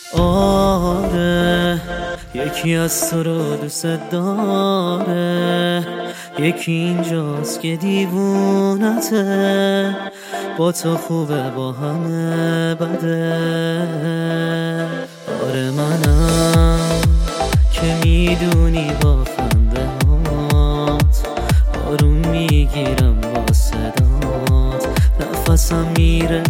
آره یکی از تو رو دوست داره، یکی اینجاست که دیوونته، با تو خوبه با همه بده. آره منم که میدونی با خنده هات آروم میگیرم با صدات، نفسم میره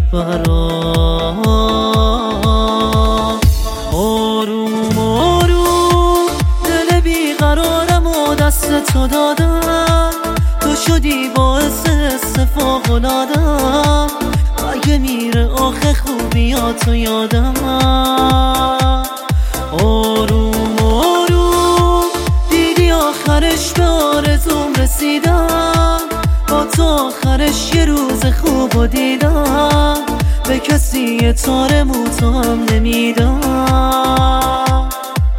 برات. آروم آروم دل بیقرارم و دست تو دادم، تو شدی باعث فوق‌العاده‌ام، اگه میره آخه خوبیاتو یادم. آروم آروم دیدی آخرش به آرزوم رسیدم، با تو آخرش یه روز خوبو دیدم، به کسی یه تار موتو هم نمیدم.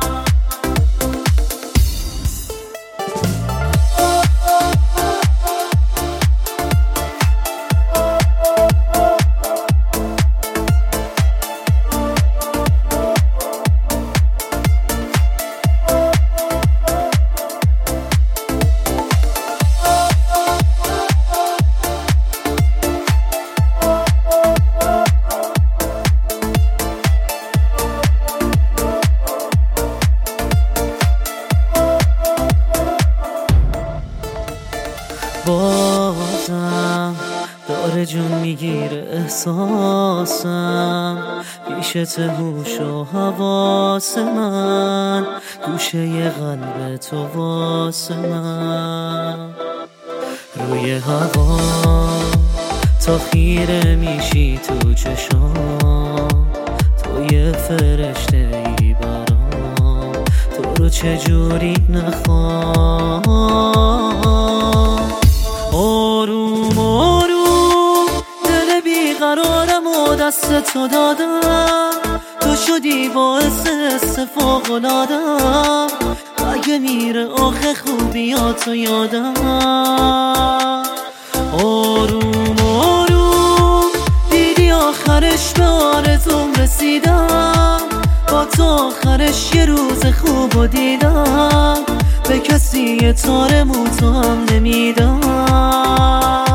بازم داره جون میگیره احساسم، پیشت هوش و حواس من، گوشه قلب تو واسه من. روی هوا تا خیره میشی تو چشام، تو یه فرشته ای برام، تو رو چجوری نخوام. آروم آروم دل بیقرارم و دست تو دادم، تو شدی باعث فوق‌العاده‌ام، اگه میره آخه خوبیاتو یادم. آروم آروم دیدی آخرش به آرزوم رسیدم، با تو آخرش یه روز خوبو دیدم، به کسی یه تار موتو هم نمیدم.